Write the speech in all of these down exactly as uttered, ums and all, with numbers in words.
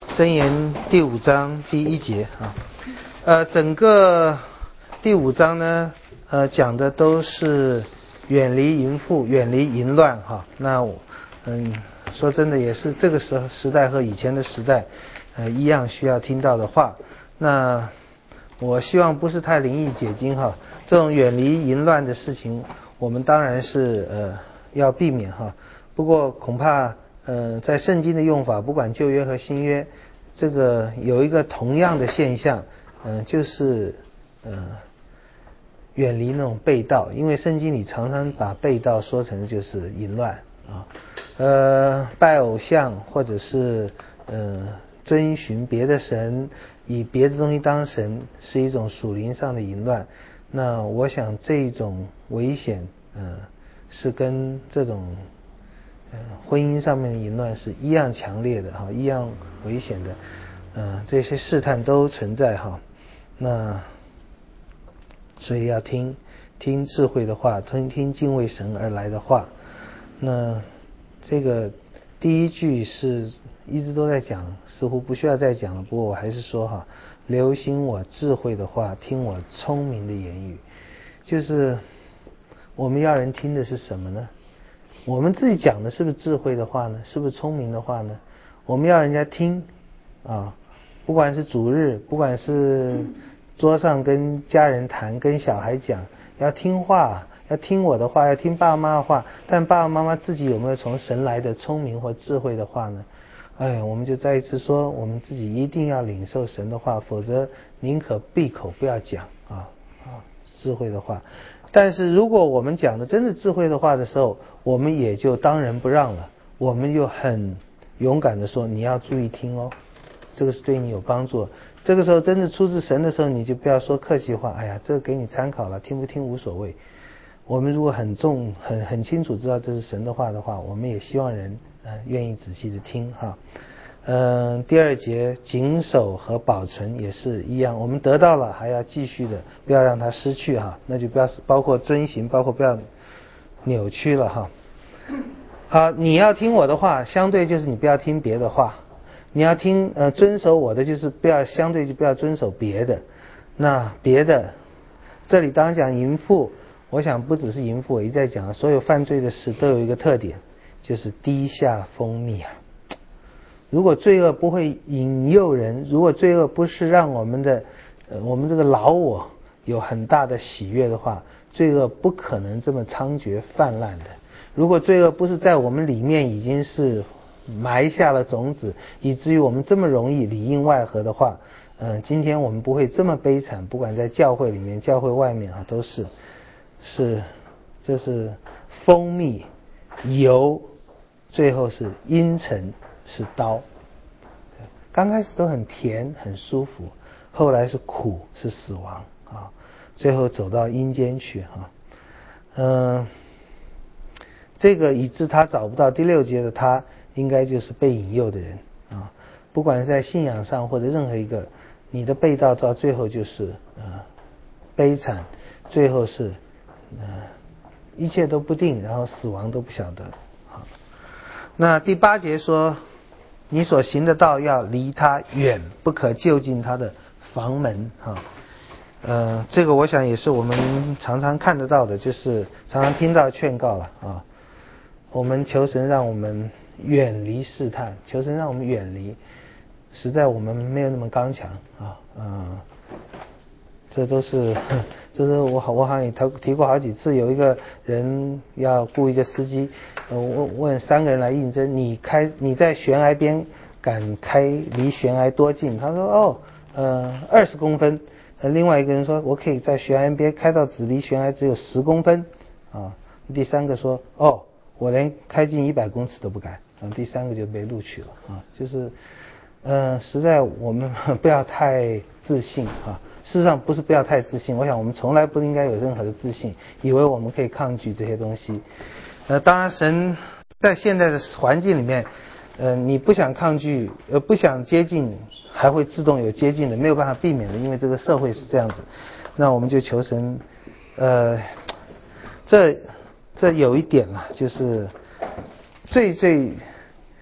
箴言第五章第一节啊，呃，整个第五章呢，呃，讲的都是远离淫妇，远离淫乱哈。那我嗯，说真的，也是这个时时代和以前的时代，呃，一样需要听到的话。那我希望不是太灵异解经哈，这种远离淫乱的事情，我们当然是呃要避免哈。不过恐怕呃在圣经的用法，不管旧约和新约，这个有一个同样的现象，嗯、呃，就是呃远离那种背道，因为圣经里常常把背道说成就是淫乱啊，呃拜偶像或者是呃遵循别的神，以别的东西当神，是一种属灵上的淫乱。那我想这种危险，呃是跟这种呃婚姻上面的淫乱是一样强烈的哈，一样危险的。呃这些试探都存在哈。那所以要听听智慧的话，听听敬畏神而来的话。那这个第一句是一直都在讲，似乎不需要再讲了，不过我还是说哈，留心我智慧的话，听我聪明的言语。就是我们要人听的是什么呢？我们自己讲的是不是智慧的话呢？是不是聪明的话呢？我们要人家听啊，不管是主日，不管是桌上跟家人谈，跟小孩讲，要听话，要听我的话，要听爸爸妈妈的话。但爸爸妈妈自己有没有从神来的聪明或智慧的话呢？哎，我们就再一次说，我们自己一定要领受神的话，否则宁可闭口不要讲啊啊智慧的话。但是如果我们讲的真的智慧的话的时候，我们也就当仁不让了，我们就很勇敢的说，你要注意听哦，这个是对你有帮助。这个时候真的出自神的时候，你就不要说客气话，哎呀，这个给你参考了，听不听无所谓。我们如果很重很很清楚知道这是神的话的话，我们也希望人呃愿意仔细的听哈。嗯、呃，第二节谨守和保存也是一样，我们得到了还要继续的，不要让它失去哈，那就不要包括遵行，包括不要扭曲了哈。好，你要听我的话，相对就是你不要听别的话。你要听呃遵守我的，就是不要相对就不要遵守别的。那别的，这里当讲淫妇，我想不只是淫妇，我一再讲，所有犯罪的事都有一个特点，就是低下蜂蜜啊。如果罪恶不会引诱人，如果罪恶不是让我们的呃我们这个老我有很大的喜悦的话，罪恶不可能这么猖獗泛滥的。如果罪恶不是在我们里面已经是埋下了种子，以至于我们这么容易里应外合的话，呃，今天我们不会这么悲惨，不管在教会里面、教会外面啊，都是是这是蜂蜜、油，最后是阴沉，是刀。刚开始都很甜很舒服，后来是苦，是死亡啊，最后走到阴间去啊。嗯、呃，这个以致他找不到第六节的他，应该就是被引诱的人啊。不管是在信仰上或者任何一个，你的背道到最后就是呃悲惨，最后是呃一切都不定，然后死亡都不晓得。好，那第八节说，你所行的道要离他远，不可就近他的房门啊。呃，这个我想也是我们常常看得到的，就是常常听到劝告了啊。我们求神让我们远离试探，求神让我们远离，实在我们没有那么刚强啊，嗯，这都是，这是我好我好像也提提过好几次，有一个人要雇一个司机，呃，问问三个人来应征，你开你在悬崖边敢开离悬崖多近？他说哦，呃，二十公分。呃，另外一个人说我可以在悬崖边开到只离悬崖只有十公分啊。第三个说哦，我连开进一百公尺都不敢。然后第三个就被录取了啊，就是，呃，实在我们不要太自信啊。事实上不是不要太自信，我想我们从来不应该有任何的自信，以为我们可以抗拒这些东西。呃，当然神在现在的环境里面，呃，你不想抗拒，呃，不想接近，还会自动有接近的，没有办法避免的，因为这个社会是这样子。那我们就求神，呃，这这有一点啦，就是最最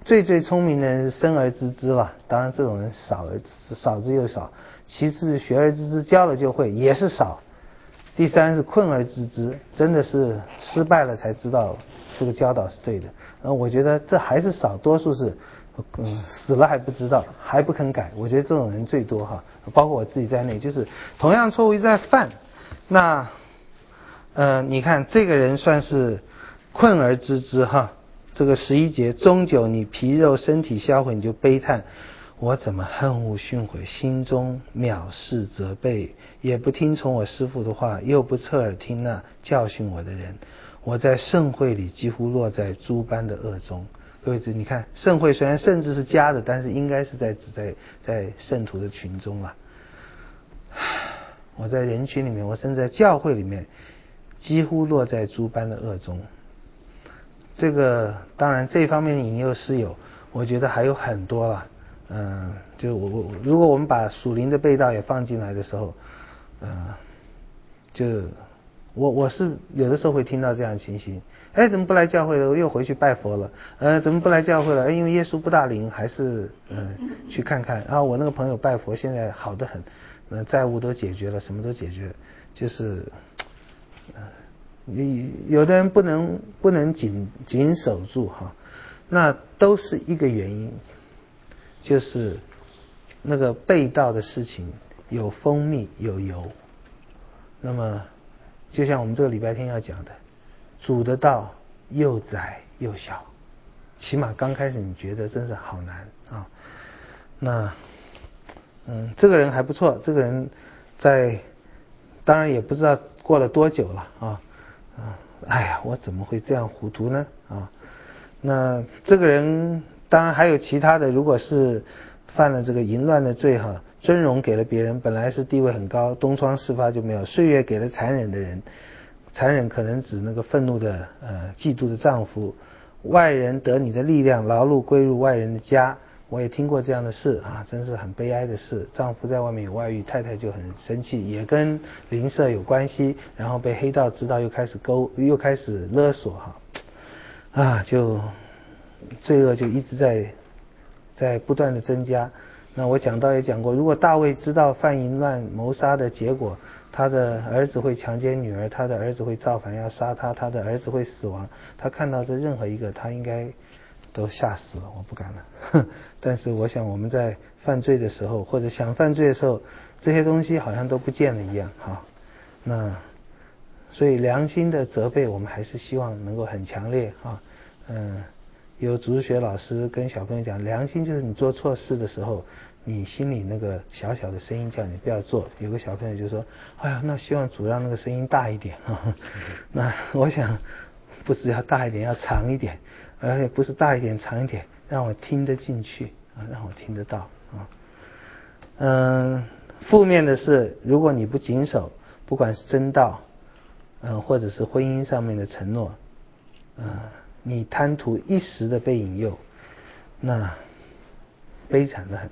最最聪明的人是生而知之了，当然这种人少而少之又少。其次学而知之，教了就会，也是少。第三是困而知之，真的是失败了才知道这个教导是对的。呃，我觉得这还是少，多数是嗯死了还不知道，还不肯改。我觉得这种人最多哈，包括我自己在内，就是同样错误一直在犯。那呃，你看这个人算是困而知之哈。这个十一节，终久你皮肉身体销毁，你就悲叹，我怎么恨恶训诲，心中藐视责备，也不听从我师父的话，又不侧耳听那教训我的人。我在盛会里几乎落在诸般的恶中。各位你看，盛会虽然甚至是加的，但是应该是在指在在圣徒的群中啊。我在人群里面，我甚至在教会里面，几乎落在诸般的恶中。这个当然这方面的引诱是有，我觉得还有很多了。嗯，就我我如果我们把属灵的背道也放进来的时候，嗯，就我我是有的时候会听到这样的情形，哎，怎么不来教会了？我又回去拜佛了。呃，怎么不来教会了？哎，因为耶稣不大灵，还是嗯去看看。然后我那个朋友拜佛现在好得很，嗯、呃，债务都解决了，什么都解决了，就是。呃有的人不能不能紧紧守住哈，那都是一个原因，就是那个背道的事情有蜂蜜有油。那么就像我们这个礼拜天要讲的，主的道又窄又小，起码刚开始你觉得真是好难啊。那嗯，这个人还不错，这个人在当然也不知道过了多久了啊。啊，哎呀，我怎么会这样糊涂呢？啊，那这个人当然还有其他的，如果是犯了这个淫乱的罪哈，尊荣给了别人，本来是地位很高，东窗事发就没有；岁月给了残忍的人，残忍可能指那个愤怒的呃嫉妒的丈夫，外人得你的力量，劳碌归入外人的家。我也听过这样的事啊，真是很悲哀的事。丈夫在外面有外遇，太太就很生气，也跟邻舍有关系，然后被黑道知道，又开始勾，又开始勒索哈，啊，就罪恶就一直在在不断的增加。那我讲到也讲过，如果大卫知道犯淫乱谋杀的结果，他的儿子会强奸女儿，他的儿子会造反要杀他，他的儿子会死亡，他看到这任何一个，他应该都吓死了，我不敢了。但是我想我们在犯罪的时候，或者想犯罪的时候，这些东西好像都不见了一样哈。那所以良心的责备，我们还是希望能够很强烈哈。嗯，有主日学老师跟小朋友讲，良心就是你做错事的时候，你心里那个小小的声音叫你不要做。有个小朋友就说，哎呀，那希望主让那个声音大一点哈。那我想不是要大一点，要长一点。而且不是大一点长一点，让我听得进去啊，让我听得到啊。嗯，负面的是，如果你不谨守，不管是真道，嗯，或者是婚姻上面的承诺，嗯，你贪图一时的被引诱，那悲惨的很。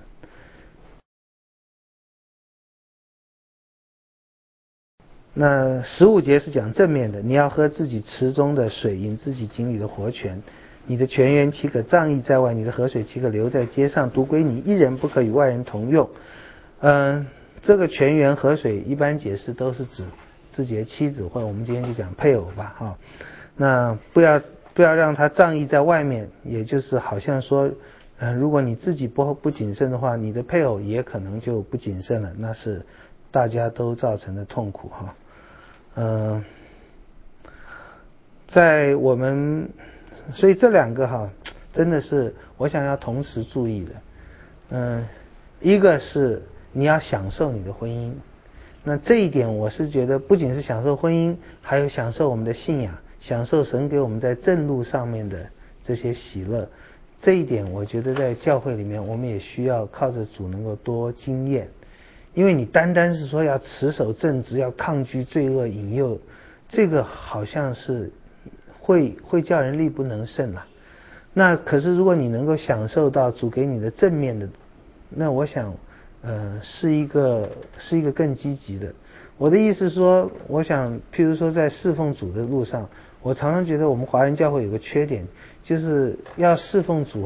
那十五节是讲正面的，你要喝自己池中的水，饮自己井里的活泉。你的泉源岂可仗义在外？你的河水岂可流在街上？独归你一人，不可与外人同用。嗯，这个泉源河水一般解释都是指自己的妻子，或者我们今天就讲配偶吧，哈、哦。那不要不要让他仗义在外面，也就是好像说，呃，如果你自己不不谨慎的话，你的配偶也可能就不谨慎了，那是大家都造成的痛苦哈。嗯、呃，在我们。所以这两个哈，真的是我想要同时注意的。嗯，一个是你要享受你的婚姻，那这一点我是觉得不仅是享受婚姻，还有享受我们的信仰，享受神给我们在正路上面的这些喜乐。这一点我觉得在教会里面我们也需要靠着主能够多经验，因为你单单是说要持守正直，要抗拒罪恶引诱，这个好像是会会叫人力不能胜啦。那可是如果你能够享受到主给你的正面的，那我想呃是一个是一个更积极的。我的意思说，我想譬如说在侍奉主的路上，我常常觉得我们华人教会有个缺点，就是要侍奉主哈，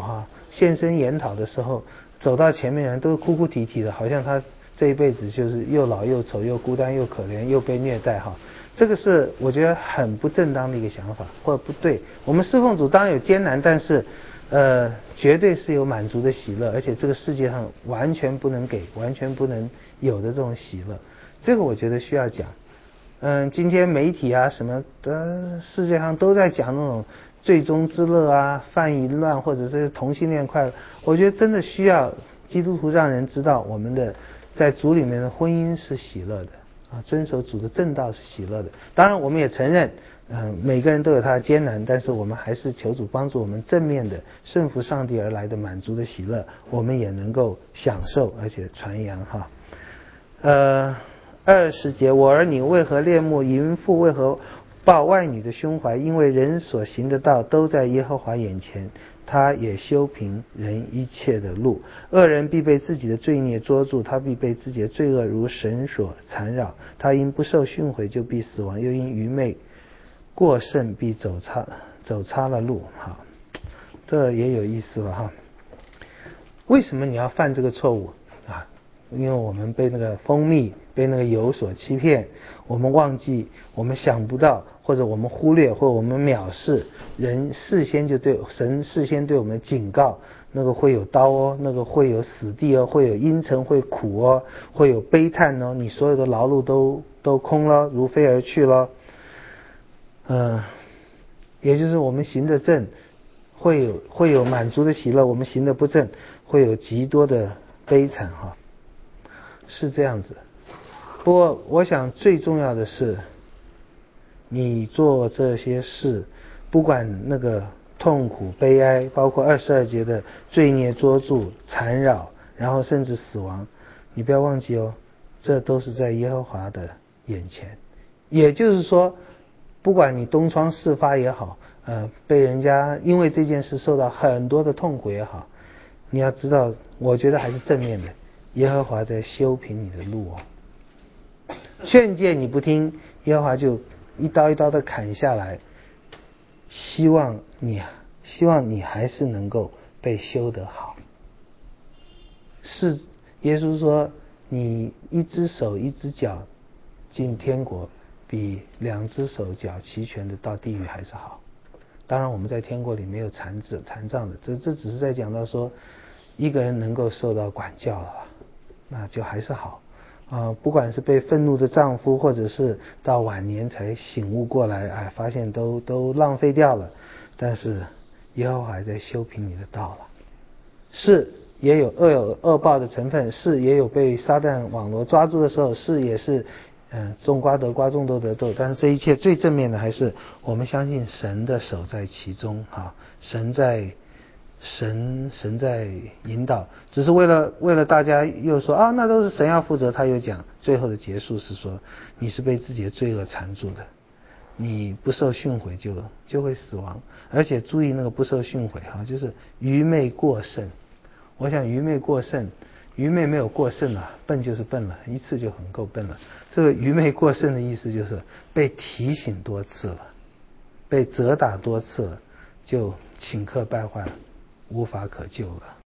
现身研讨的时候，走到前面人都哭哭啼啼的，好像他这一辈子就是又老又丑又孤单又可怜又被虐待哈。这个是我觉得很不正当的一个想法，或者不对。我们侍奉主当然有艰难，但是呃绝对是有满足的喜乐，而且这个世界上完全不能给完全不能有的这种喜乐，这个我觉得需要讲。嗯，今天媒体啊什么的世界上都在讲那种最终之乐啊、泛淫乱或者是同性恋快乐，我觉得真的需要基督徒让人知道我们的在主里面的婚姻是喜乐的啊，遵守主的正道是喜乐的。当然我们也承认嗯、呃，每个人都有他的艰难，但是我们还是求主帮助我们正面的顺服上帝而来的满足的喜乐，我们也能够享受而且传扬哈。呃二十节，我儿女为何恋慕淫妇，为何抱外女的胸怀？因为人所行的道都在耶和华眼前，他也修平人一切的路。恶人必被自己的罪孽捉住，他必被自己的罪恶如绳索缠绕。他因不受训诲就必死亡，又因愚昧过甚必走差走差了路。好，这也有意思了哈。为什么你要犯这个错误啊？因为我们被那个蜂蜜被那个油所欺骗，我们忘记，我们想不到，或者我们忽略，或者我们藐视人事先就对神事先对我们警告，那个会有刀哦，那个会有死地哦，会有阴沉，会苦哦，会有悲叹哦，你所有的劳碌都都空了，如飞而去了。嗯、呃，也就是我们行得正会有会有满足的喜乐，我们行得不正会有极多的悲惨哈。是这样子，不过我想最重要的是，你做这些事，不管那个痛苦、悲哀，包括二十二节的罪孽捉住、缠绕，然后甚至死亡，你不要忘记哦，这都是在耶和华的眼前。也就是说，不管你东窗事发也好，呃，被人家因为这件事受到很多的痛苦也好，你要知道，我觉得还是正面的。耶和华在修平你的路哦，劝诫你不听，耶和华就一刀一刀的砍下来，希望你希望你还是能够被修得好。是耶稣说，你一只手一只脚进天国，比两只手脚齐全的到地狱还是好。当然我们在天国里没有残智残障的，这这只是在讲到说一个人能够受到管教了，那就还是好啊、呃。不管是被愤怒的丈夫，或者是到晚年才醒悟过来，哎，发现都都浪费掉了，但是耶和华还在修平你的道了。是也有恶有恶报的成分，是也有被撒旦网罗抓住的时候，是也是嗯，种瓜得瓜，种豆得豆，但是这一切最正面的还是我们相信神的手在其中哈，神在神神在引导，只是为了为了大家又说啊，那都是神要负责，他又讲最后的结束是说，你是被自己的罪恶缠住的，你不受训诲就就会死亡，而且注意那个不受训诲哈，就是愚昧过甚。我想愚昧过甚，愚昧没有过甚啊，笨就是笨了，一次就很够笨了。这个愚昧过甚的意思就是被提醒多次了，被责打多次了，就顷刻败坏了，无法可救了。